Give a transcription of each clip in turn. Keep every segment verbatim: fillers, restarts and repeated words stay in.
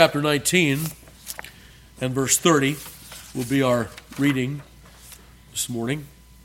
Chapter nineteen and verse thirty will be our reading this morning.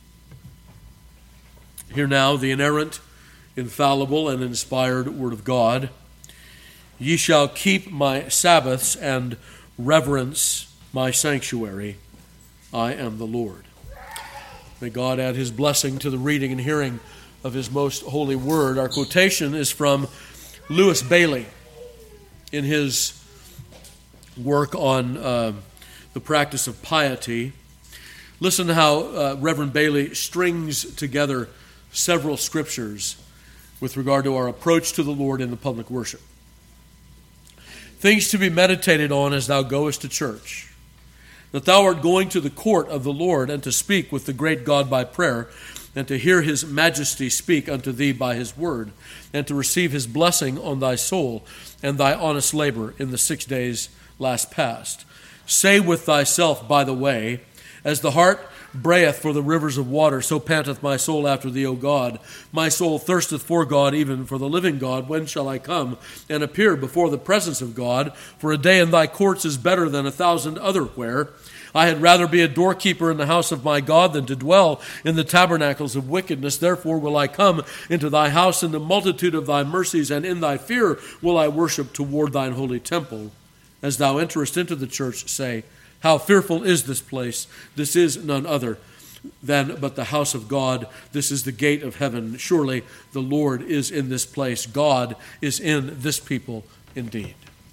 Hear now the inerrant, infallible, and inspired Word of God. Ye shall keep my Sabbaths and reverence my sanctuary. I am the Lord. May God add His blessing to the reading and hearing of His most holy Word. Our quotation is from Lewis Bailey in his work on uh, the practice of piety. Listen to how uh, Reverend Bailey strings together several scriptures with regard to our approach to the Lord in the public worship. Things to be meditated on as thou goest to church, that thou art going to the court of the Lord, and to speak with the great God by prayer, and to hear His majesty speak unto thee by His word, and to receive His blessing on thy soul and thy honest labor in the six days last past. Say with thyself by the way, as the hart brayeth for the rivers of water, so panteth my soul after thee, O God. My soul thirsteth for God, even for the living God. When shall I come and appear before the presence of God? For a day in thy courts is better than a thousand other where. I had rather be a doorkeeper in the house of my God than to dwell in the tabernacles of wickedness. Therefore will I come into thy house in the multitude of thy mercies, and in thy fear will I worship toward thine holy temple. As thou enterest into the church, say, how fearful is this place! This is none other than but the house of God. This is the gate of heaven. Surely the Lord is in this place. God is in this people indeed.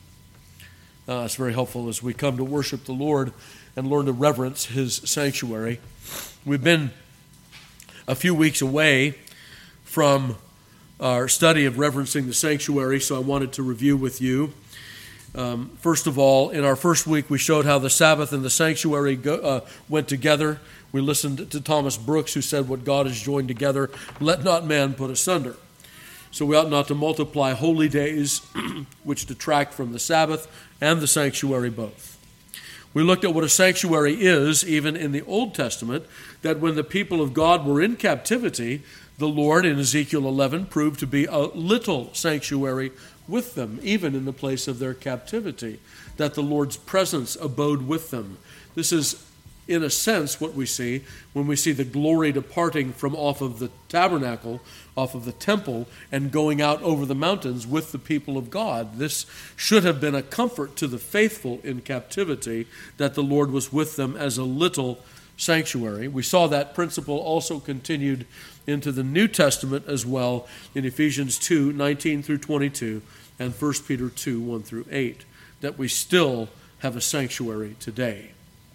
Uh, it's very helpful as we come to worship the Lord and learn to reverence His sanctuary. We've been a few weeks away from our study of reverencing the sanctuary, so I wanted to review with you. Um, first of all, in our first week, we showed how the Sabbath and the sanctuary go, uh, went together. We listened to Thomas Brooks, who said, what God has joined together, let not man put asunder. So we ought not to multiply holy days, which detract from the Sabbath and the sanctuary both. We looked at what a sanctuary is, even in the Old Testament, that when the people of God were in captivity, the Lord in Ezekiel eleven proved to be a little sanctuary with them, even in the place of their captivity, that the Lord's presence abode with them. This is, in a sense, what we see when we see the glory departing from off of the tabernacle, off of the temple, and going out over the mountains with the people of God. This should have been a comfort to the faithful in captivity, that the Lord was with them as a little sanctuary. We saw that principle also continued into the New Testament as well in Ephesians two, nineteen through twenty-two, and First Peter two, one through eight, that we still have a sanctuary today.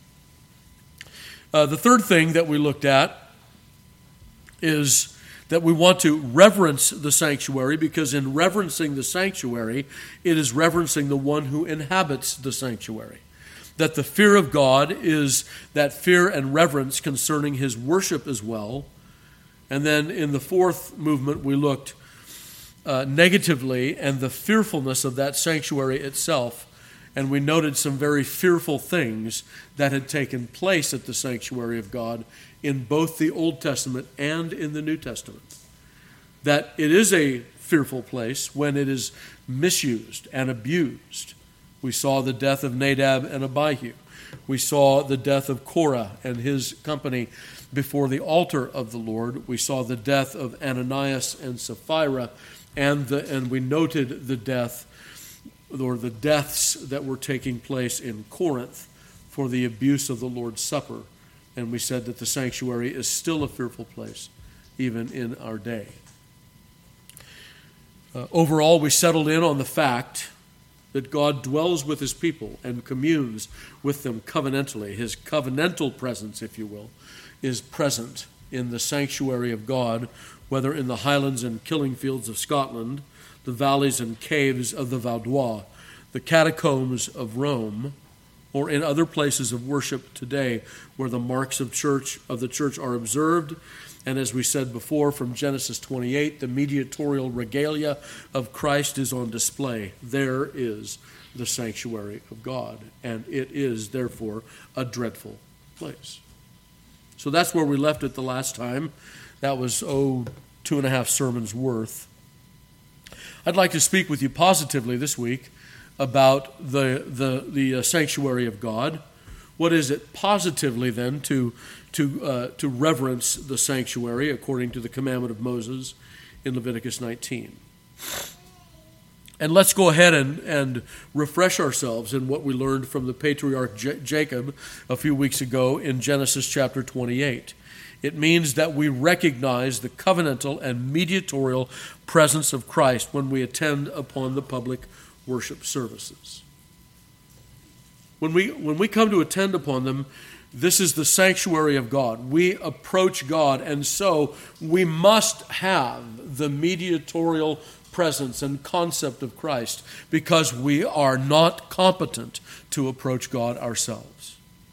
Uh, the third thing that we looked at is that we want to reverence the sanctuary, because in reverencing the sanctuary, it is reverencing the one who inhabits the sanctuary. That the fear of God is that fear and reverence concerning His worship as well. And then in the fourth movement, we looked uh, negatively and the fearfulness of that sanctuary itself. And we noted some very fearful things that had taken place at the sanctuary of God in both the Old Testament and in the New Testament. That it is a fearful place when it is misused and abused. We saw the death of Nadab and Abihu. We saw the death of Korah and his company before the altar of the Lord. We saw the death of Ananias and Sapphira, and the, and we noted the death or the deaths that were taking place in Corinth for the abuse of the Lord's Supper. And we said that the sanctuary is still a fearful place, even in our day. Uh, overall, we settled in on the fact that God dwells with His people and communes with them covenantally. His covenantal presence, if you will, is present in the sanctuary of God, whether in the highlands and killing fields of Scotland, the valleys and caves of the Vaudois, the catacombs of Rome, or in other places of worship today where the marks of church of the church are observed. And as we said before, from Genesis twenty-eight, the mediatorial regalia of Christ is on display. There is the sanctuary of God, and it is, therefore, a dreadful place. So that's where we left it the last time. That was, oh, two and a half sermons worth. I'd like to speak with you positively this week about the, the, the uh, sanctuary of God. What is it positively then to, to, uh, to reverence the sanctuary according to the commandment of Moses in Leviticus nineteen? And let's go ahead and, and refresh ourselves in what we learned from the patriarch J- Jacob a few weeks ago in Genesis chapter twenty-eight. It means that we recognize the covenantal and mediatorial presence of Christ when we attend upon the public worship services. When we, when we come to attend upon them, this is the sanctuary of God. We approach God, and so we must have the mediatorial presence and concept of Christ because we are not competent to approach God ourselves.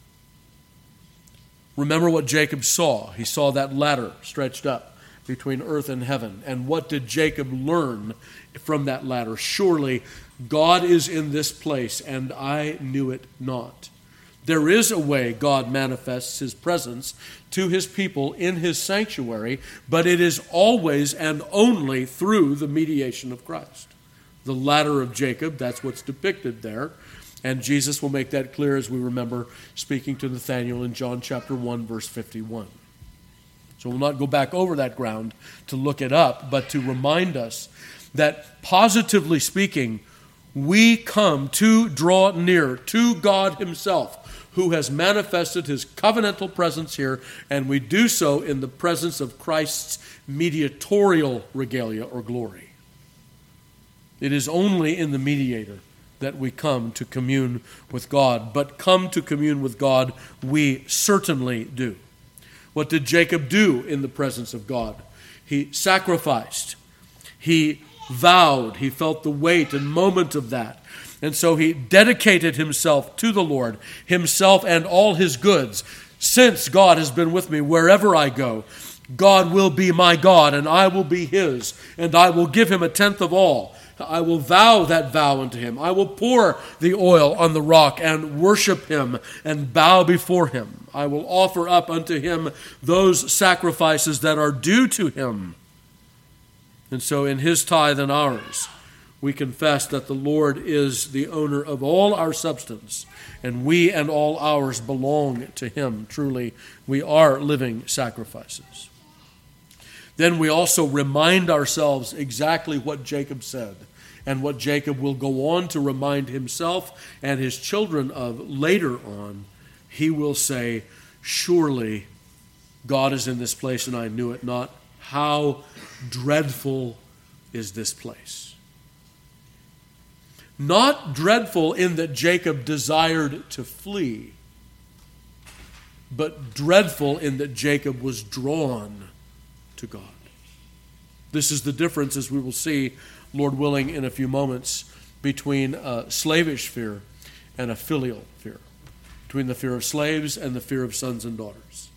Remember what Jacob saw. He saw that ladder stretched up between earth and heaven. And what did Jacob learn from that ladder? Surely God is in this place, and I knew it not. There is a way God manifests his presence to his people in his sanctuary, but it is always and only through the mediation of Christ. The ladder of Jacob, that's what's depicted there. And Jesus will make that clear as we remember speaking to Nathanael in John chapter one, verse fifty-one. So we'll not go back over that ground to look it up, but to remind us that positively speaking, we come to draw near to God himself, who has manifested his covenantal presence here, and we do so in the presence of Christ's mediatorial regalia or glory. It is only in the mediator that we come to commune with God. But come to commune with God, we certainly do. What did Jacob do in the presence of God? He sacrificed. He vowed. He felt the weight and moment of that. And so he dedicated himself to the Lord, himself and all his goods. Since God has been with me wherever I go, God will be my God, and I will be his, and I will give him a tenth of all. I will vow that vow unto him. I will pour the oil on the rock and worship him and bow before him. I will offer up unto him those sacrifices that are due to him. And so in his tithe and ours, we confess that the Lord is the owner of all our substance, and we and all ours belong to him. Truly, we are living sacrifices. Then we also remind ourselves exactly what Jacob said, and what Jacob will go on to remind himself and his children of later on. He will say, surely God is in this place and I knew it not. How dreadful is this place? Not dreadful in that Jacob desired to flee, but dreadful in that Jacob was drawn to God. This is the difference, as we will see, Lord willing, in a few moments, between a slavish fear and a filial fear, between the fear of slaves and the fear of sons and daughters.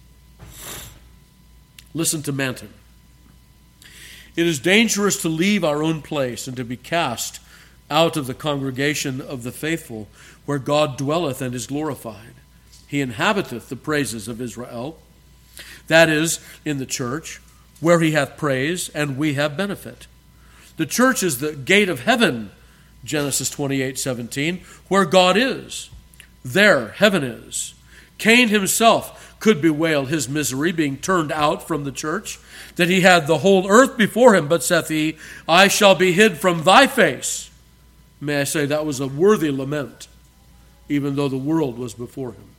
Listen to Manton. It is dangerous to leave our own place and to be cast out of the congregation of the faithful, where God dwelleth and is glorified. He inhabiteth the praises of Israel, that is, in the church, where he hath praise, and we have benefit. The church is the gate of heaven, Genesis twenty-eight seventeen, where God is. There heaven is. Cain himself could bewail his misery, being turned out from the church, that he had the whole earth before him, but saith he, I shall be hid from thy face. May I say that was a worthy lament, even though the world was before him.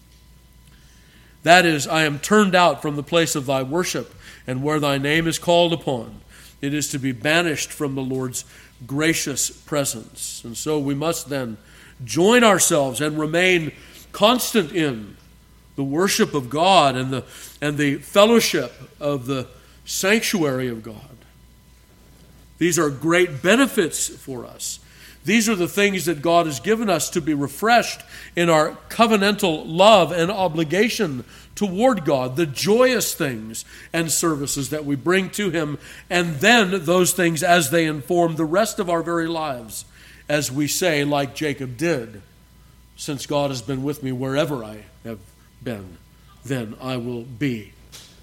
That is, I am turned out from the place of thy worship, and where thy name is called upon. It is to be banished from the Lord's gracious presence. And so we must then join ourselves and remain constant in the worship of God and the, and the fellowship of the sanctuary of God. These are great benefits for us. These are the things that God has given us to be refreshed in our covenantal love and obligation toward God, the joyous things and services that we bring to him, and then those things as they inform the rest of our very lives, as we say, like Jacob did, since God has been with me wherever I have been, then I will be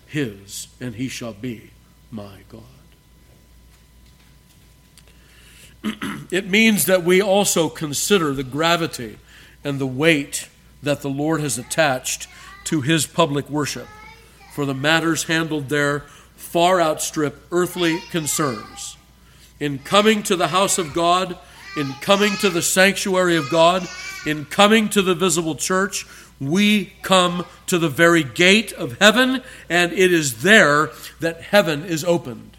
his, and he shall be my God. it means that we also consider the gravity and the weight that the Lord has attached to his public worship, for the matters handled there far outstrip earthly concerns. In coming to the house of God, in coming to the sanctuary of God, in coming to the visible church, we come to the very gate of heaven, and it is there that heaven is opened.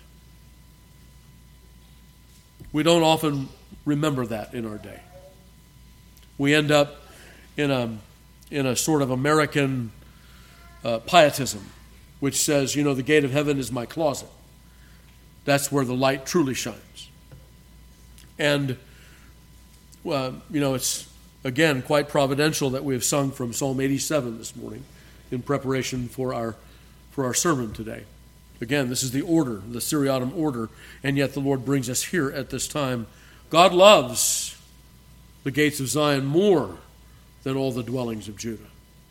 We don't often remember that in our day. We end up in a, in a sort of American uh, pietism, which says, you know, the gate of heaven is my closet. That's where the light truly shines. And, well, you know, it's, again, quite providential that we have sung from Psalm eighty-seven this morning in preparation for our for our sermon today. Again, this is the order, the seriatim order, and yet the Lord brings us here at this time. God loves the gates of Zion more than all the dwellings of Judah.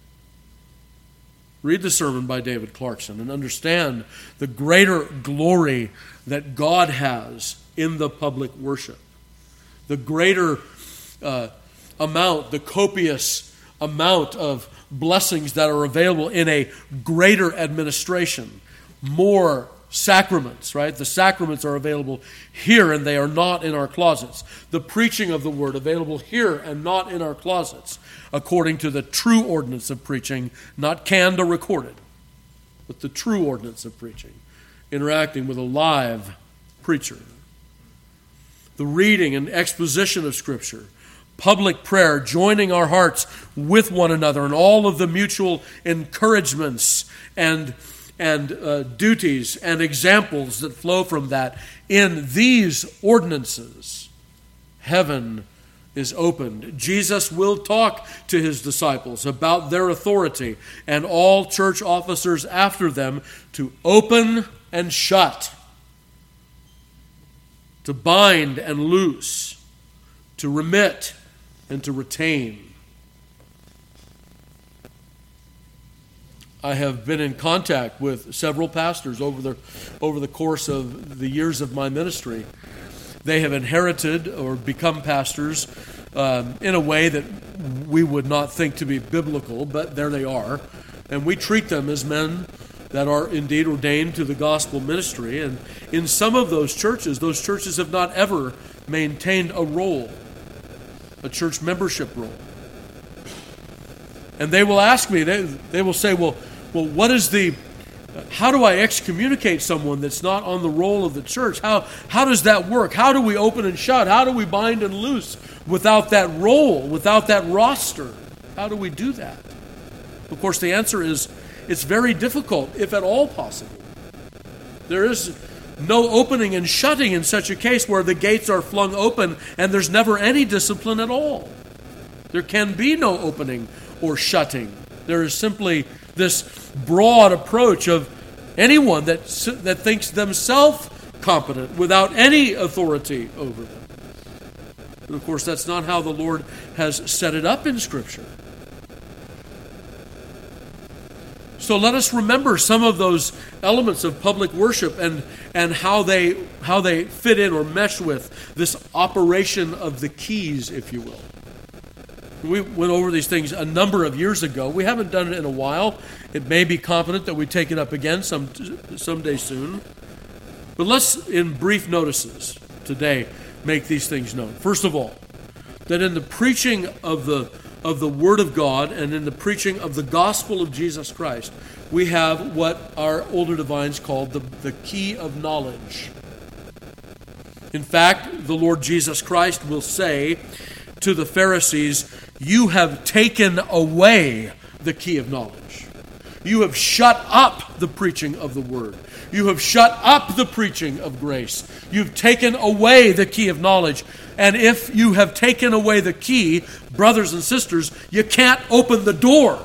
Read the sermon by David Clarkson and understand the greater glory that God has in the public worship. The greater uh, amount, the copious amount of blessings that are available in a greater administration. More sacraments, right? The sacraments are available here and they are not in our closets. The preaching of the word available here and not in our closets, according to the true ordinance of preaching, not canned or recorded, but the true ordinance of preaching, interacting with a live preacher. The reading and exposition of Scripture, public prayer, joining our hearts with one another, and all of the mutual encouragements and and uh, duties and examples that flow from that. In these ordinances, heaven is opened. Jesus will talk to his disciples about their authority and all church officers after them to open and shut, to bind and loose, to remit and to retain. I have been in contact with several pastors over the over the course of the years of my ministry. They have inherited or become pastors um, in a way that we would not think to be biblical, but there they are. And we treat them as men that are indeed ordained to the gospel ministry. And in some of those churches, those churches have not ever maintained a role, a church membership role. And they will ask me, they, they will say, well, well, what is the, how do I excommunicate someone that's not on the roll of the church? How, how does that work? How do we open and shut? How do we bind and loose without that role, without that roster? How do we do that? Of course, the answer is it's very difficult, if at all possible. There is no opening and shutting in such a case where the gates are flung open and there's never any discipline at all. There can be no opening or shutting. There is simply this broad approach of anyone that that thinks themselves competent without any authority over them. And of course, that's not how the Lord has set it up in Scripture. So let us remember some of those elements of public worship and, and how they how they fit in or mesh with this operation of the keys, if you will. We went over these things a number of years ago. We haven't done it in a while. It may be competent that we take it up again some someday soon. But let's, in brief notices today, make these things known. First of all, that in the preaching of the of the Word of God and in the preaching of the gospel of Jesus Christ, we have what our older divines called the, the key of knowledge. In fact, the Lord Jesus Christ will say to the Pharisees, "You have taken away the key of knowledge. You have shut up the preaching of the Word. You have shut up the preaching of grace. You've taken away the key of knowledge. And if you have taken away the key, brothers and sisters, you can't open the door."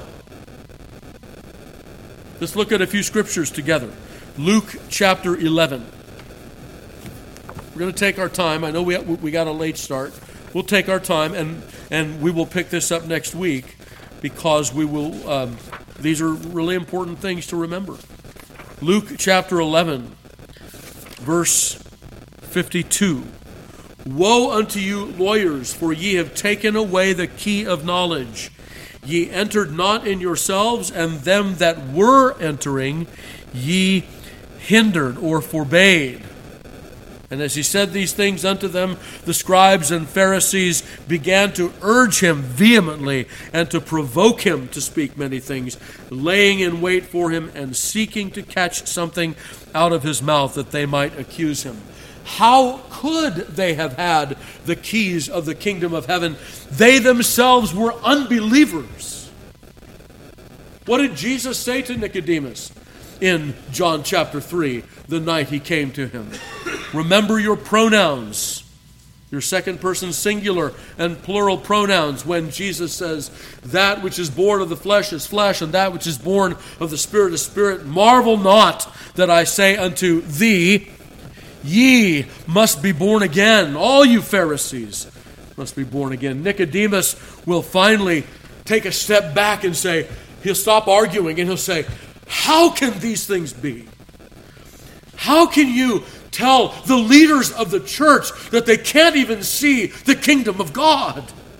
Let's look at a few scriptures together. Luke chapter eleven. We're going to take our time. I know we we got a late start. We'll take our time, and, and we will pick this up next week because we will. Um, these are really important things to remember. Luke chapter eleven, verse fifty-two. Woe unto you, lawyers, for ye have taken away the key of knowledge. Ye entered not in yourselves, and them that were entering ye hindered or forbade. And as he said these things unto them, the scribes and Pharisees began to urge him vehemently and to provoke him to speak many things, laying in wait for him and seeking to catch something out of his mouth that they might accuse him. How could they have had the keys of the kingdom of heaven? They themselves were unbelievers. What did Jesus say to Nicodemus in John chapter three, the night he came to him? Remember your pronouns, your second person singular and plural pronouns, when Jesus says, that which is born of the flesh is flesh, and that which is born of the Spirit is spirit. Marvel not that I say unto thee, ye must be born again. All you Pharisees must be born again. Nicodemus will finally take a step back and say, he'll stop arguing and he'll say, how can these things be? How can you tell the leaders of the church that they can't even see the kingdom of God?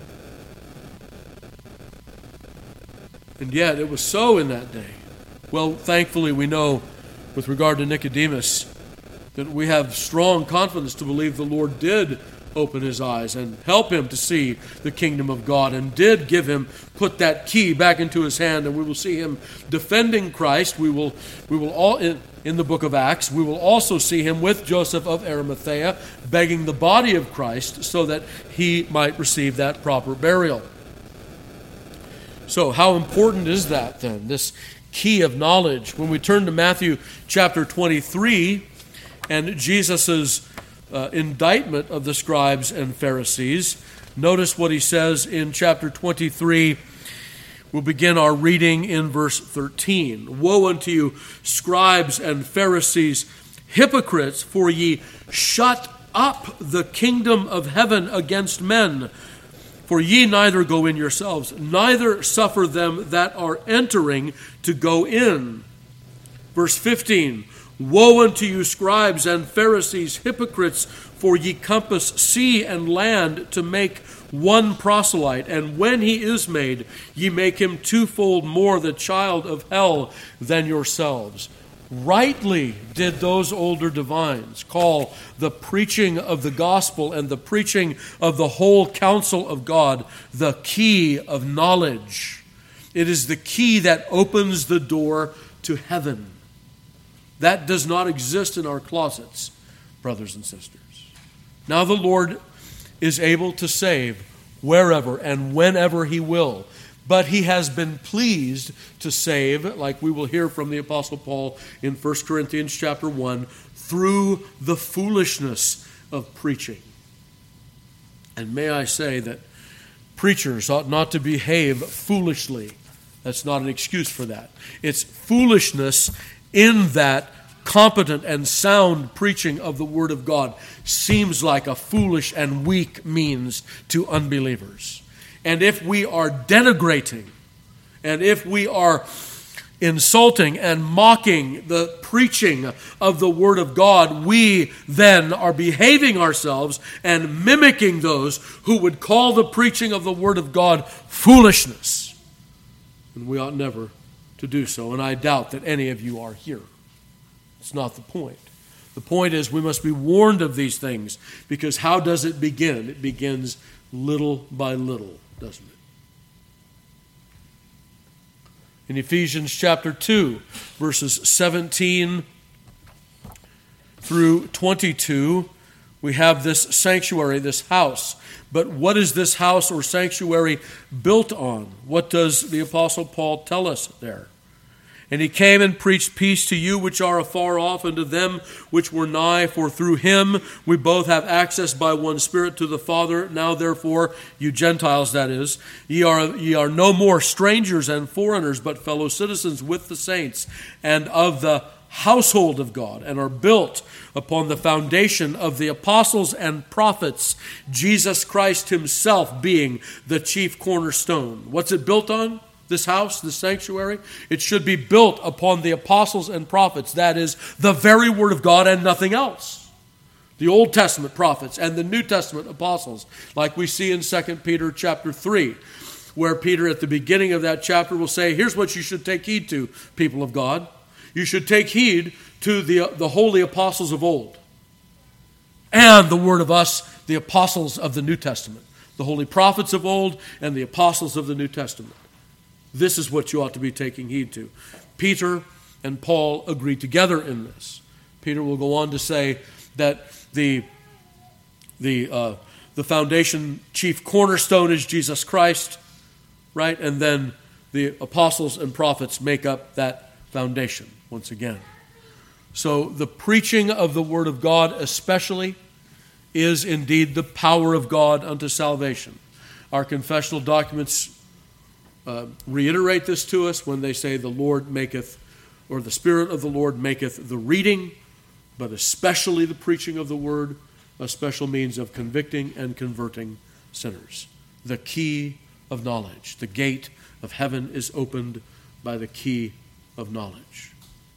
And yet it was so in that day. Well, thankfully we know with regard to Nicodemus that we have strong confidence to believe the Lord did open his eyes and help him to see the kingdom of God, and did give him, put that key back into his hand, and we will see him defending Christ. We will, we will all in, in the book of Acts, we will also see him with Joseph of Arimathea, begging the body of Christ so that he might receive that proper burial. So how important is that then, this key of knowledge? When we turn to Matthew chapter twenty-three, and Jesus' uh, indictment of the scribes and Pharisees, notice what he says in chapter twenty-three. We'll begin our reading in verse thirteen. Woe unto you, scribes and Pharisees, hypocrites, for ye shut up the kingdom of heaven against men. For ye neither go in yourselves, neither suffer them that are entering to go in. Verse fifteen. Woe unto you, scribes and Pharisees, hypocrites, for ye compass sea and land to make one proselyte, and when he is made, ye make him twofold more the child of hell than yourselves. Rightly did those older divines call the preaching of the gospel and the preaching of the whole counsel of God the key of knowledge. It is the key that opens the door to heaven. That does not exist in our closets, brothers and sisters. Now the Lord is able to save wherever and whenever he will. But he has been pleased to save, like we will hear from the Apostle Paul in First Corinthians chapter one, through the foolishness of preaching. And may I say that preachers ought not to behave foolishly. That's not an excuse for that. It's foolishness in that competent and sound preaching of the Word of God seems like a foolish and weak means to unbelievers. And if we are denigrating, and if we are insulting and mocking the preaching of the Word of God, we then are behaving ourselves and mimicking those who would call the preaching of the Word of God foolishness. And we ought never to do so, and I doubt that any of you are here. It's not the point. The point is we must be warned of these things, because how does it begin? It begins little by little, doesn't it? In Ephesians chapter two, verses seventeen through twenty-two, we have this sanctuary, this house. But what is this house or sanctuary built on? What does the Apostle Paul tell us there? And he came and preached peace to you which are afar off, and to them which were nigh. For through him we both have access by one Spirit to the Father. Now therefore, you Gentiles, that is, ye are, ye are no more strangers and foreigners, but fellow citizens with the saints, and of the household of God, and are built upon the foundation of the apostles and prophets, Jesus Christ himself being the chief cornerstone. What's it built on? This house, this sanctuary? It should be built upon the apostles and prophets. That is the very word of God and nothing else. the Old Testament prophets and the New Testament apostles, like we see in Second Peter chapter three, where Peter at the beginning of that chapter will say, here's what you should take heed to, people of God. You should take heed to the, the holy apostles of old and the word of us, the apostles of the New Testament, the holy prophets of old and the apostles of the New Testament. This is what you ought to be taking heed to. Peter and Paul agree together in this. Peter will go on to say that the, the, uh, the foundation chief cornerstone is Jesus Christ, right? And then the apostles and prophets make up that foundation once again. So the preaching of the Word of God especially is indeed the power of God unto salvation. Our confessional documents uh, reiterate this to us when they say the Lord maketh, or the Spirit of the Lord maketh the reading, but especially the preaching of the Word, a special means of convicting and converting sinners. The key of knowledge. The gate of heaven is opened by the key of knowledge.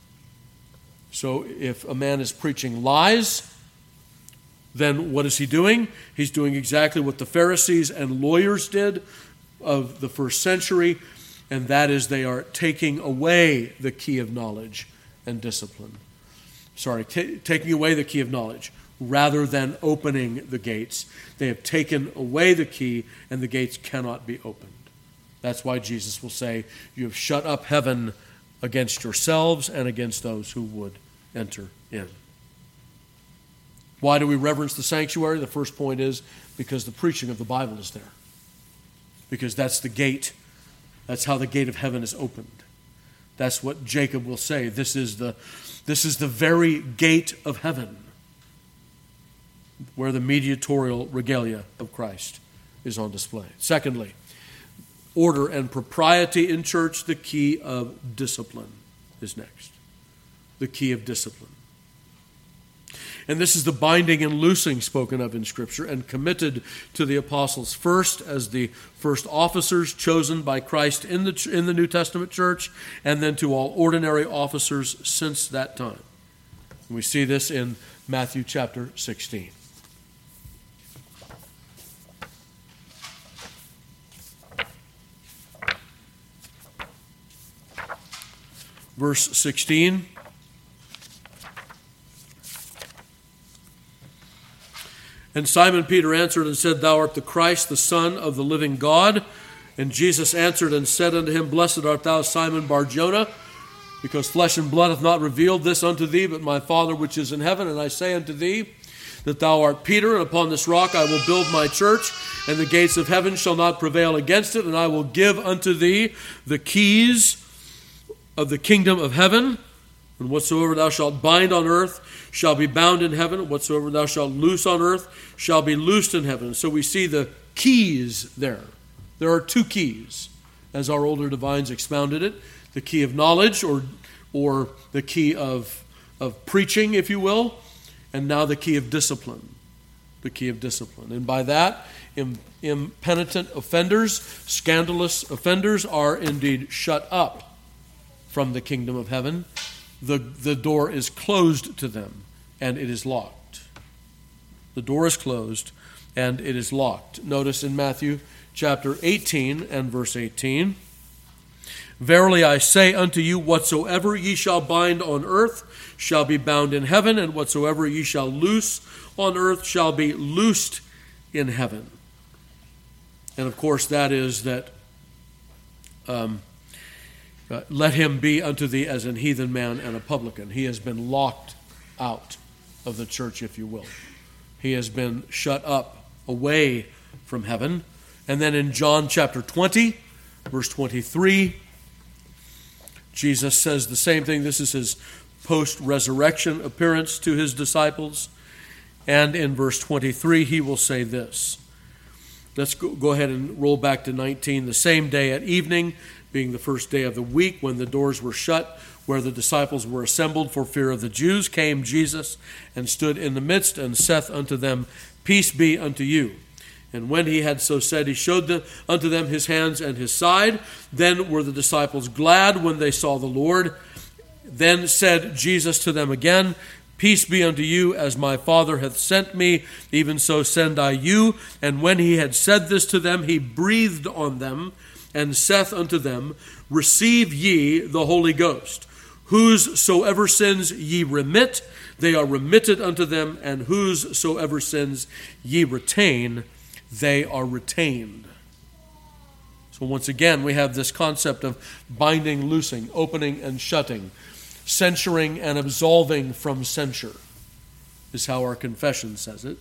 So if a man is preaching lies, then what is he doing? He's doing exactly what the Pharisees and lawyers did of the first century, and that is they are taking away the key of knowledge and discipline. Sorry, t- taking away the key of knowledge rather than opening the gates. They have taken away the key, and the gates cannot be opened. That's why Jesus will say, you have shut up heaven against yourselves and against those who would enter in. Why do we reverence the sanctuary? The first point is because the preaching of the Bible is there. Because that's the gate. That's how the gate of heaven is opened. That's what Jacob will say. This is the, this is the very gate of heaven, where the mediatorial regalia of Christ is on display. Secondly, order and propriety in church, the key of discipline is next. The key of discipline. And this is the binding and loosing spoken of in Scripture and committed to the apostles first as the first officers chosen by Christ in the, in the New Testament church, and then to all ordinary officers since that time. And we see this in Matthew chapter sixteen. Verse sixteen. And Simon Peter answered and said, Thou art the Christ, the Son of the living God. And Jesus answered and said unto him, Blessed art thou, Simon Bar-Jonah, because flesh and blood hath not revealed this unto thee, but my Father which is in heaven. And I say unto thee, that thou art Peter, and upon this rock I will build my church, and the gates of heaven shall not prevail against it. And I will give unto thee the keys of the kingdom of heaven. And whatsoever thou shalt bind on earth shall be bound in heaven. And whatsoever thou shalt loose on earth shall be loosed in heaven. So we see the keys there. There are two keys, as our older divines expounded it. The key of knowledge, or, or the key of, of preaching, if you will. And now the key of discipline. The key of discipline. And by that, impenitent offenders, scandalous offenders are indeed shut up from the kingdom of heaven. The, the door is closed to them, and it is locked. The door is closed, and it is locked. Notice in Matthew chapter eighteen and verse eighteen, Verily I say unto you, whatsoever ye shall bind on earth shall be bound in heaven, and whatsoever ye shall loose on earth shall be loosed in heaven. And of course that is that um, Uh, let him be unto thee as an heathen man and a publican. He has been locked out of the church, if you will. He has been shut up away from heaven. And then in John chapter twenty, verse twenty-three, Jesus says the same thing. This is his post-resurrection appearance to his disciples. And in verse twenty-three, he will say this. Let's go, go ahead and roll back to nineteen. The same day at evening, being the first day of the week, when the doors were shut, where the disciples were assembled for fear of the Jews, came Jesus and stood in the midst and saith unto them, Peace be unto you. And when he had so said, he showed them, unto them his hands and his side. Then were the disciples glad when they saw the Lord. Then said Jesus to them again, Peace be unto you, as my Father hath sent me, even so send I you. And when he had said this to them, he breathed on them, and saith unto them, Receive ye the Holy Ghost. Whosoever sins ye remit, they are remitted unto them, and whosoever sins ye retain, they are retained. So once again, we have this concept of binding, loosing, opening and shutting, censuring and absolving from censure, is how our confession says it.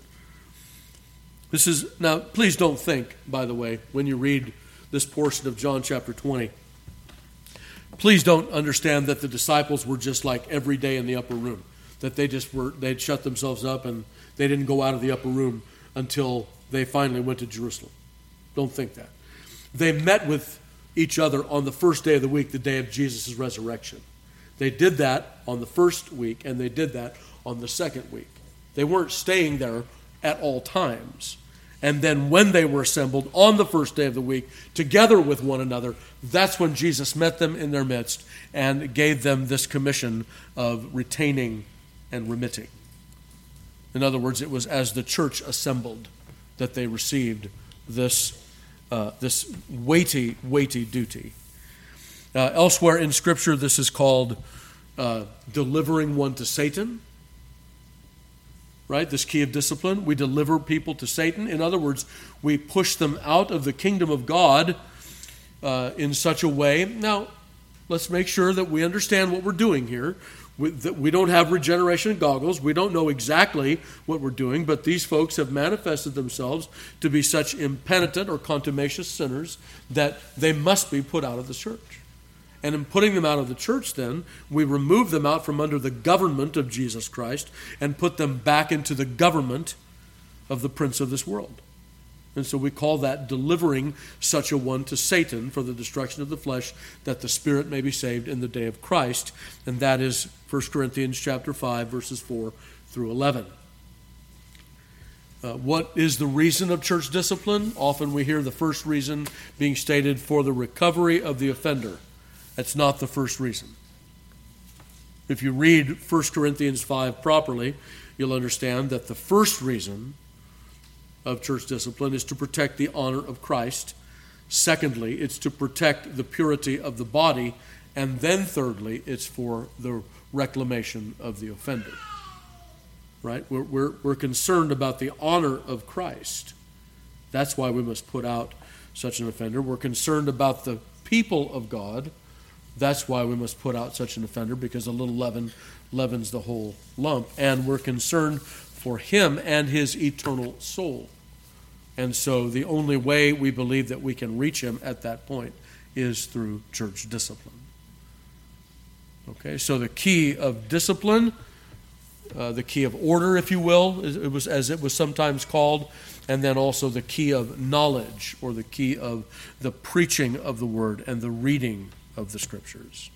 This is, now please don't think, by the way, when you read this portion of John chapter twenty, please don't understand that the disciples were just like every day in the upper room, that they just were, they'd shut themselves up and they didn't go out of the upper room until they finally went to Jerusalem. Don't think that. They met with each other on the first day of the week, the day of Jesus' resurrection. They did that on the first week, and they did that on the second week. They weren't staying there at all times. And then when they were assembled on the first day of the week, together with one another, that's when Jesus met them in their midst and gave them this commission of retaining and remitting. In other words, it was as the church assembled that they received this, uh, this weighty, weighty duty. Uh, elsewhere in Scripture, this is called uh, delivering one to Satan. Right? This key of discipline. We deliver people to Satan. In other words, we push them out of the kingdom of God uh, in such a way. Now, let's make sure that we understand what we're doing here. We, that we don't have regeneration goggles. We don't know exactly what we're doing, but these folks have manifested themselves to be such impenitent or contumacious sinners that they must be put out of the church. And in putting them out of the church, then, we remove them out from under the government of Jesus Christ and put them back into the government of the prince of this world. And so we call that delivering such a one to Satan for the destruction of the flesh, that the spirit may be saved in the day of Christ. And that is First Corinthians chapter five, verses four through eleven. Uh, what is the reason of church discipline? Often we hear the first reason being stated for the recovery of the offender. That's not the first reason. If you read First Corinthians five properly, you'll understand that the first reason of church discipline is to protect the honor of Christ. Secondly, it's to protect the purity of the body. And then thirdly, it's for the reclamation of the offender. Right? We're, we're, we're concerned about the honor of Christ. That's why we must put out such an offender. We're concerned about the people of God. That's why we must put out such an offender, because a little leaven leavens the whole lump. And we're concerned for him and his eternal soul. And so the only way we believe that we can reach him at that point is through church discipline. Okay, so the key of discipline, uh, the key of order, if you will, it was as it was sometimes called, and then also the key of knowledge, or the key of the preaching of the word and the reading of the Scriptures.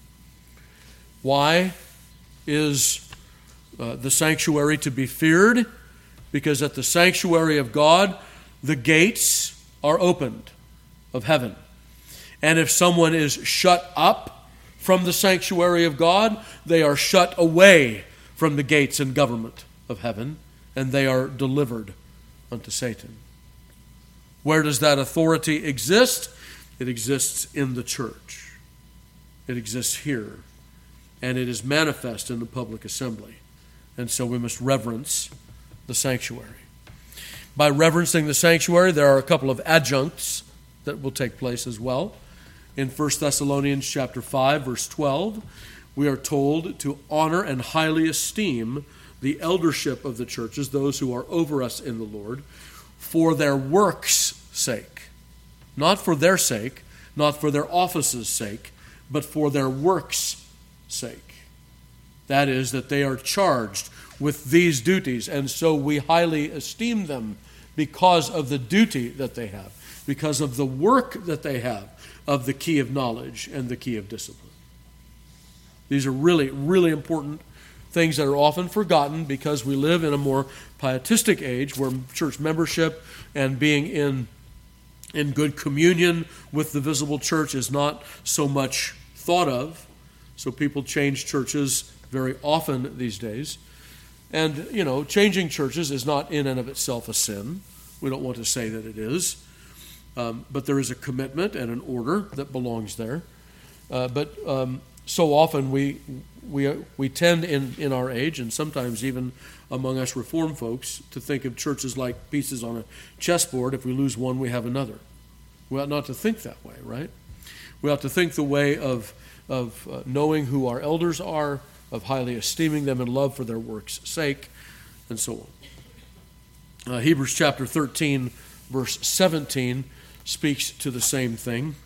Why is uh, the sanctuary to be feared? Because at the sanctuary of God, the gates are opened of heaven. And if someone is shut up from the sanctuary of God, they are shut away from the gates and government of heaven, and they are delivered unto Satan. Where does that authority exist? It exists in the church. It exists here, and it is manifest in the public assembly. And so we must reverence the sanctuary. By reverencing the sanctuary, there are a couple of adjuncts that will take place as well. In First Thessalonians chapter five, verse twelve, we are told to honor and highly esteem the eldership of the churches, those who are over us in the Lord, for their works' sake. Not for their sake, not for their office's sake, but for their works' sake. That is, that they are charged with these duties, and so we highly esteem them because of the duty that they have, because of the work that they have of the key of knowledge and the key of discipline. These are really, really important things that are often forgotten because we live in a more pietistic age where church membership and being in in good communion with the visible church is not so much thought of. So people change churches very often these days. And, you know, changing churches is not in and of itself a sin. We don't want to say that it is. Um, but there is a commitment and an order that belongs there. Uh, but um, so often we we we tend in, in our age, and sometimes even among us Reformed folks, to think of churches like pieces on a chessboard. If we lose one, we have another. We ought not to think that way, right? We ought to think the way of, of uh, knowing who our elders are, of highly esteeming them in love for their work's sake, and so on. Uh, Hebrews chapter thirteen, verse seventeen, speaks to the same thing.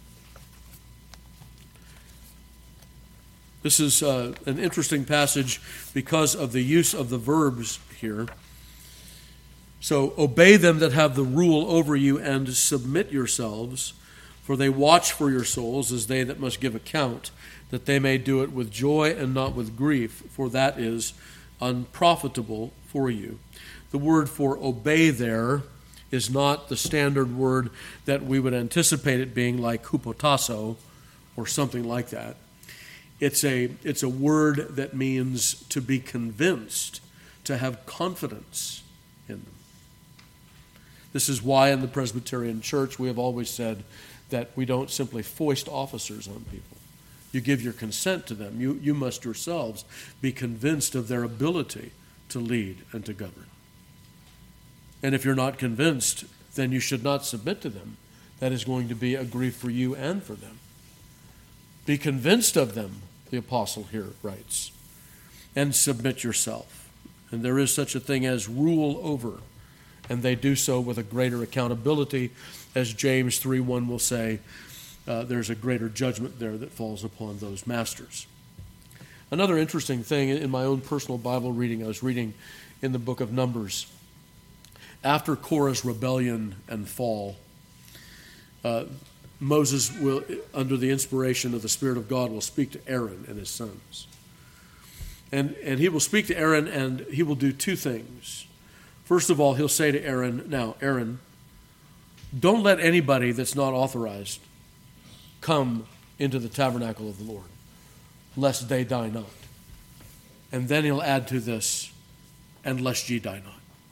This is uh, an interesting passage because of the use of the verbs here. So, obey them that have the rule over you, and submit yourselves, for they watch for your souls as they that must give account, that they may do it with joy and not with grief, for that is unprofitable for you. The word for obey there is not the standard word that we would anticipate it being, like hupotasso or something like that. It's a, it's a word that means to be convinced, to have confidence in them. This is why in the Presbyterian Church we have always said that we don't simply foist officers on people. You give your consent to them. You, you must yourselves be convinced of their ability to lead and to govern. And if you're not convinced, then you should not submit to them. That is going to be a grief for you and for them. Be convinced of them, the apostle here writes, and submit yourself. And there is such a thing as rule over, and they do so with a greater accountability. As James three one will say, uh, there's a greater judgment there that falls upon those masters. Another interesting thing in my own personal Bible reading, I was reading in the book of Numbers, after Korah's rebellion and fall, uh, Moses will, under the inspiration of the Spirit of God, will speak to Aaron and his sons. And, and he will speak to Aaron, and he will do two things. First of all, he'll say to Aaron, now, Aaron, don't let anybody that's not authorized come into the tabernacle of the Lord, lest they die not. And then he'll add to this, and lest ye die not.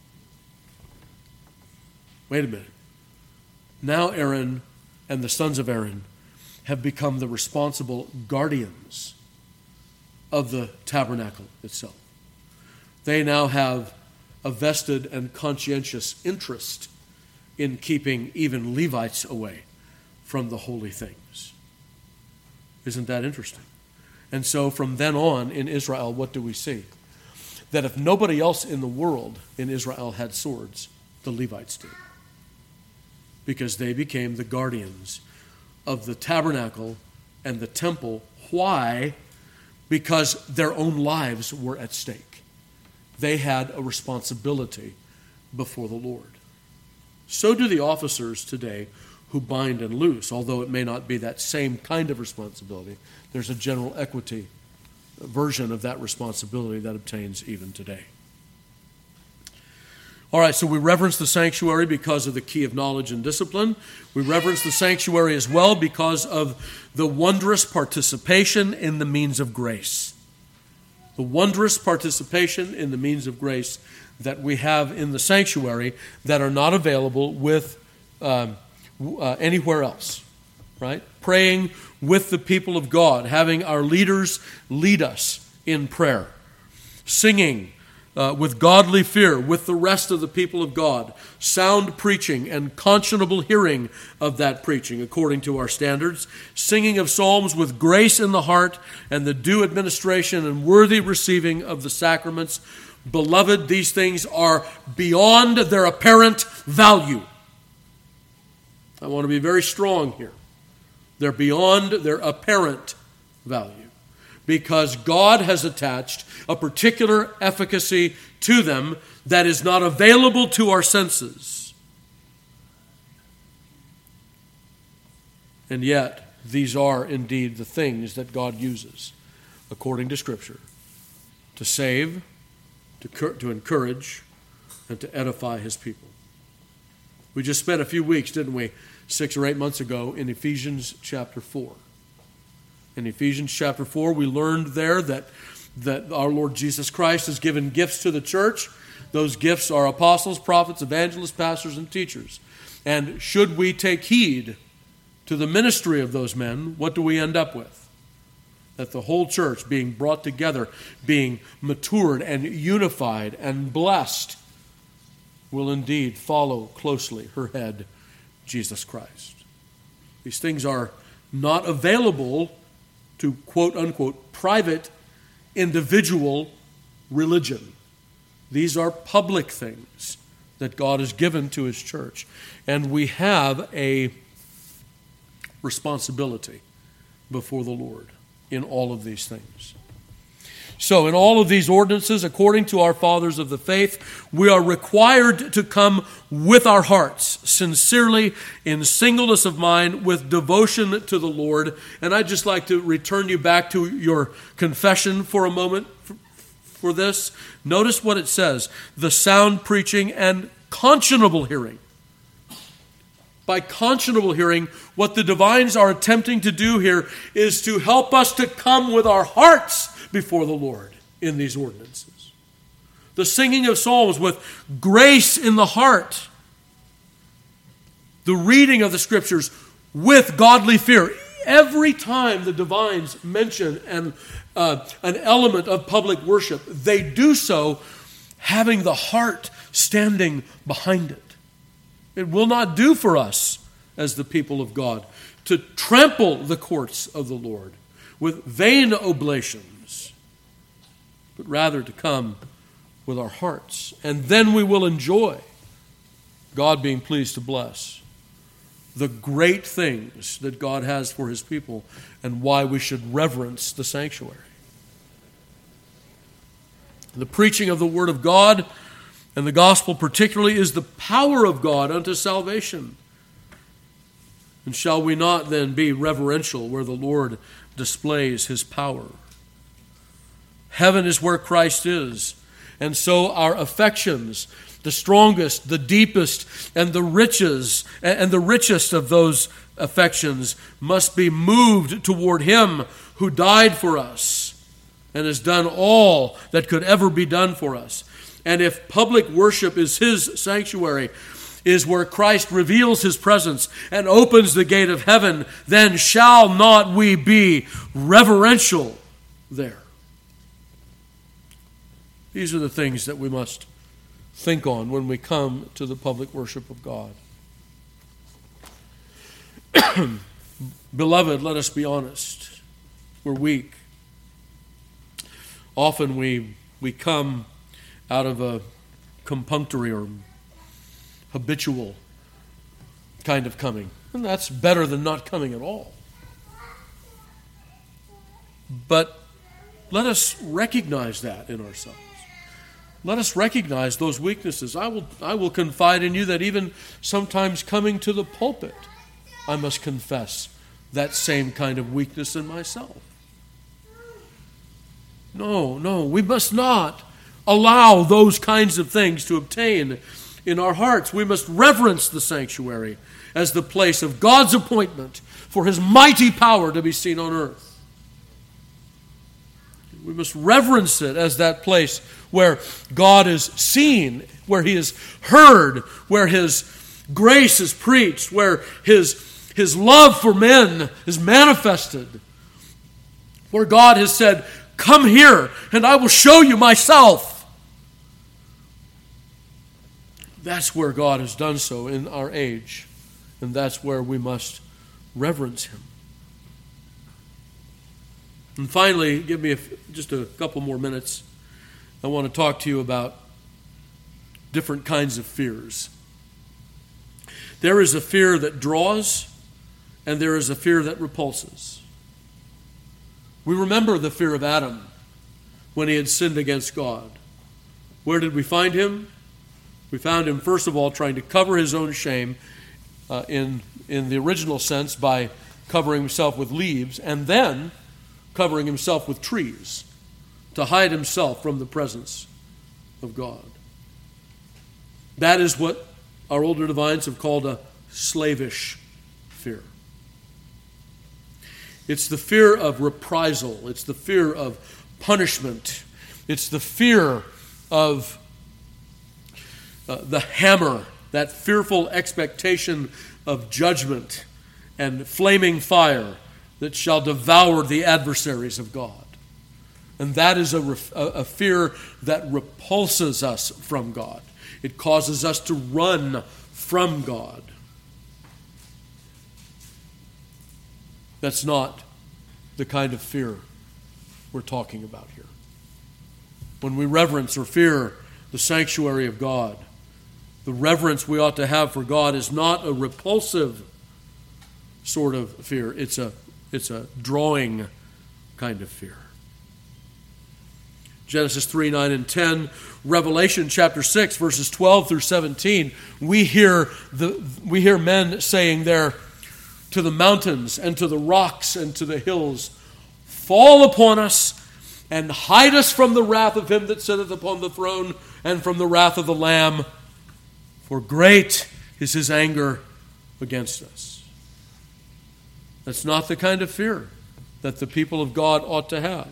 Wait a minute. Now Aaron and the sons of Aaron have become the responsible guardians of the tabernacle itself. They now have a vested and conscientious interest in keeping even Levites away from the holy things. Isn't that interesting? And so from then on in Israel, what do we see? That if nobody else in the world in Israel had swords, the Levites did. Because they became the guardians of the tabernacle and the temple. Why? Because their own lives were at stake. They had a responsibility before the Lord. So do the officers today who bind and loose, although it may not be that same kind of responsibility. There's a general equity version of that responsibility that obtains even today. All right, so we reverence the sanctuary because of the key of knowledge and discipline. We reverence the sanctuary as well because of the wondrous participation in the means of grace. The wondrous participation in the means of grace that we have in the sanctuary that are not available with um, uh, anywhere else, right? Praying with the people of God, having our leaders lead us in prayer, singing Uh, with godly fear, with the rest of the people of God, sound preaching and conscionable hearing of that preaching according to our standards, singing of psalms with grace in the heart and the due administration and worthy receiving of the sacraments. Beloved, these things are beyond their apparent value. I want to be very strong here. They're beyond their apparent value, because God has attached a particular efficacy to them that is not available to our senses. And yet, these are indeed the things that God uses, according to Scripture, to save, to, to encourage, and to edify His people. We just spent a few weeks, didn't we, six or eight months ago, in Ephesians chapter four. In Ephesians chapter four, we learned there that that our Lord Jesus Christ has given gifts to the church. Those gifts are apostles, prophets, evangelists, pastors, and teachers. And should we take heed to the ministry of those men, what do we end up with? That the whole church being brought together, being matured and unified and blessed, will indeed follow closely her head, Jesus Christ. These things are not available to quote-unquote private individual religion. These are public things that God has given to his church. And we have a responsibility before the Lord in all of these things. So in all of these ordinances, according to our fathers of the faith, we are required to come with our hearts, sincerely, in singleness of mind, with devotion to the Lord. And I'd just like to return you back to your confession for a moment for this. Notice what it says: the sound preaching and conscionable hearing. By conscionable hearing, what the divines are attempting to do here is to help us to come with our hearts before the Lord in these ordinances. The singing of psalms with grace in the heart. The reading of the scriptures with godly fear. Every time the divines mention an, uh, an element of public worship, they do so having the heart standing behind it. It will not do for us as the people of God to trample the courts of the Lord with vain oblations, but rather to come with our hearts. And then we will enjoy God being pleased to bless the great things that God has for his people and why we should reverence the sanctuary. The preaching of the Word of God and the gospel particularly is the power of God unto salvation. And shall we not then be reverential where the Lord displays his power? Heaven is where Christ is, and so our affections, the strongest, the deepest, and the richest, and the richest of those affections must be moved toward him who died for us and has done all that could ever be done for us. And if public worship is his sanctuary, is where Christ reveals his presence and opens the gate of heaven, then shall not we be reverential there? These are the things that we must think on when we come to the public worship of God. Beloved, let us be honest. We're weak. Often we we come out of a compunctory or habitual kind of coming. And that's better than not coming at all. But let us recognize that in ourselves. Let us recognize those weaknesses. I will, I will confide in you that even sometimes coming to the pulpit, I must confess that same kind of weakness in myself. No, no, we must not allow those kinds of things to obtain in our hearts. We must reverence the sanctuary as the place of God's appointment for his mighty power to be seen on earth. We must reverence it as that place where God is seen, where he is heard, where his grace is preached, where his, his love for men is manifested, where God has said, "Come here and I will show you myself." That's where God has done so in our age, and that's where we must reverence him. And finally, give me a, just a couple more minutes. I want to talk to you about different kinds of fears. There is a fear that draws, and there is a fear that repulses. We remember the fear of Adam when he had sinned against God. Where did we find him? We found him, first of all, trying to cover his own shame uh, in, in the original sense by covering himself with leaves, and then covering himself with trees to hide himself from the presence of God. That is what our older divines have called a slavish fear. It's the fear of reprisal. It's the fear of punishment. It's the fear of uh, the hammer, that fearful expectation of judgment and flaming fire that shall devour the adversaries of God. And that is a, a fear that repulses us from God. It causes us to run from God. That's not the kind of fear we're talking about here. When we reverence or fear the sanctuary of God, the reverence we ought to have for God is not a repulsive sort of fear. It's a, it's a drawing kind of fear. Genesis three, nine, and ten, Revelation chapter six, verses twelve through seventeen, we hear the we hear men saying there to the mountains and to the rocks and to the hills, fall upon us and hide us from the wrath of him that sitteth upon the throne and from the wrath of the Lamb, for great is his anger against us. That's not the kind of fear that the people of God ought to have.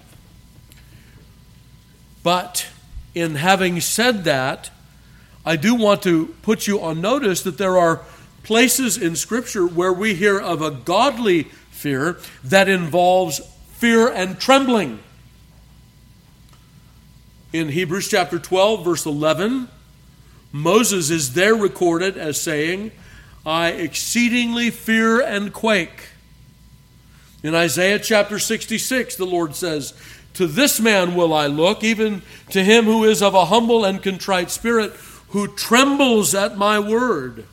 But in having said that, I do want to put you on notice that there are places in Scripture where we hear of a godly fear that involves fear and trembling. In Hebrews chapter twelve, verse eleven, Moses is there recorded as saying, I exceedingly fear and quake. In Isaiah chapter sixty-six, the Lord says, to this man will I look, even to him who is of a humble and contrite spirit, who trembles at my word.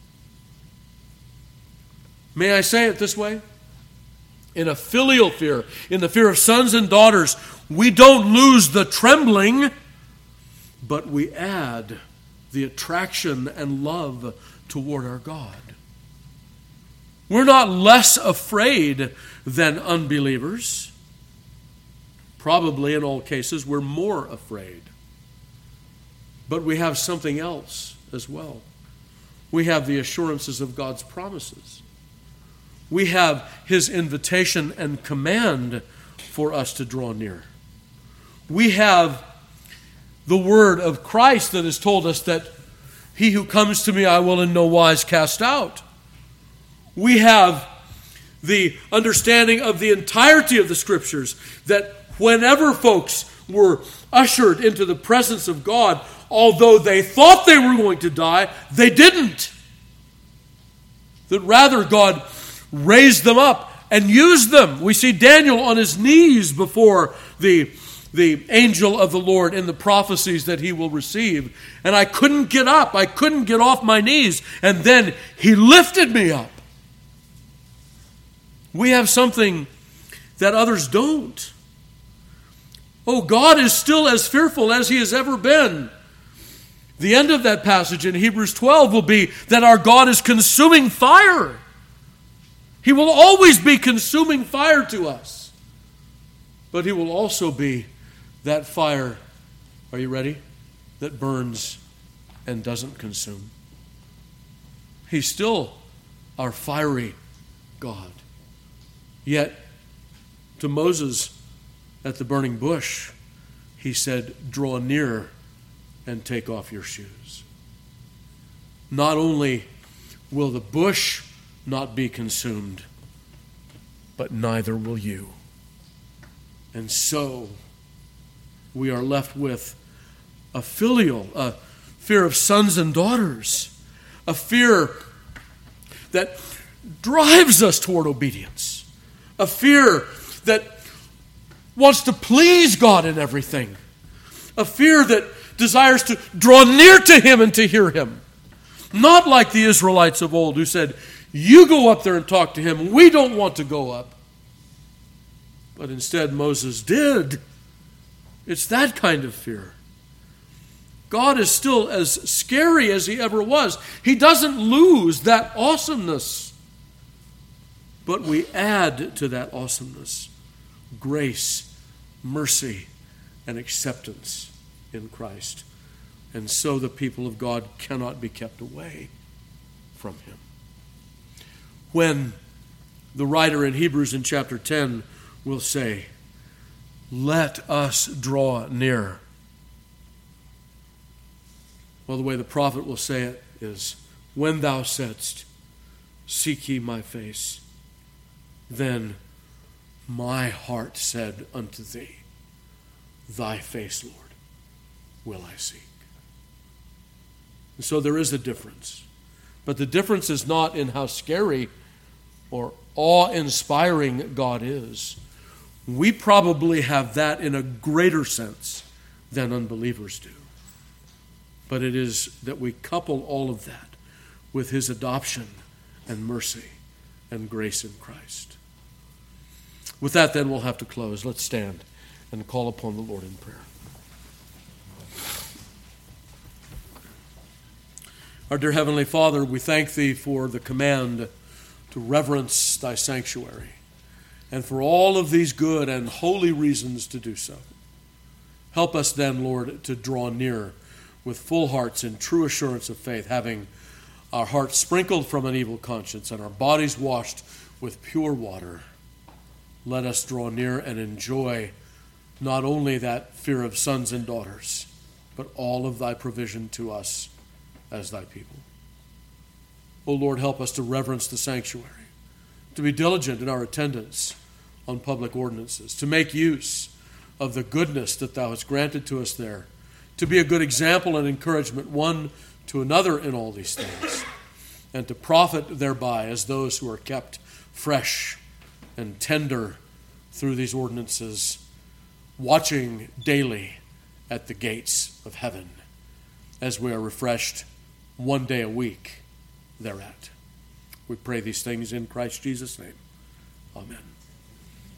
May I say it this way? In a filial fear, in the fear of sons and daughters, we don't lose the trembling, but we add the attraction and love toward our God. We're not less afraid than unbelievers. Probably in all cases, we're more afraid. But we have something else as well. We have the assurances of God's promises. We have his invitation and command for us to draw near. We have the word of Christ that has told us that he who comes to me I will in no wise cast out. We have the understanding of the entirety of the Scriptures that whenever folks were ushered into the presence of God, although they thought they were going to die, they didn't. That rather God raised them up and used them. We see Daniel on his knees before the, the angel of the Lord in the prophecies that he will receive. And I couldn't get up. I couldn't get off my knees. And then he lifted me up. We have something that others don't. Oh, God is still as fearful as he has ever been. The end of that passage in Hebrews twelve will be that our God is consuming fire. He will always be consuming fire to us. But he will also be that fire, are you ready? That burns and doesn't consume. He's still our fiery God. Yet, to Moses at the burning bush, he said, draw near and take off your shoes. Not only will the bush not be consumed, but neither will you. And so, we are left with a filial, a fear of sons and daughters, a fear that drives us toward obedience, a fear that wants to please God in everything, a fear that desires to draw near to him and to hear him. Not like the Israelites of old who said, you go up there and talk to him. We don't want to go up. But instead Moses did. It's that kind of fear. God is still as scary as he ever was. He doesn't lose that awesomeness. But we add to that awesomeness grace, mercy, and acceptance in Christ. And so the people of God cannot be kept away from him. When the writer in Hebrews in chapter ten will say, let us draw near. Well, the way the prophet will say it is, when thou saidst, seek ye my face, then my heart said unto thee, thy face, Lord, will I seek. And so there is a difference. But the difference is not in how scary or awe-inspiring God is. We probably have that in a greater sense than unbelievers do. But it is that we couple all of that with his adoption and mercy and grace in Christ. With that, then, we'll have to close. Let's stand and call upon the Lord in prayer. Our dear Heavenly Father, we thank thee for the command to reverence thy sanctuary and for all of these good and holy reasons to do so. Help us then, Lord, to draw near with full hearts in true assurance of faith, having our hearts sprinkled from an evil conscience and our bodies washed with pure water. Let us draw near and enjoy not only that fear of sons and daughters, but all of thy provision to us as thy people. O Lord, help us to reverence the sanctuary, to be diligent in our attendance on public ordinances, to make use of the goodness that thou hast granted to us there, to be a good example and encouragement one to another in all these things, and to profit thereby as those who are kept fresh and tender through these ordinances, watching daily at the gates of heaven as we are refreshed one day a week thereat. We pray these things in Christ Jesus' name. Amen.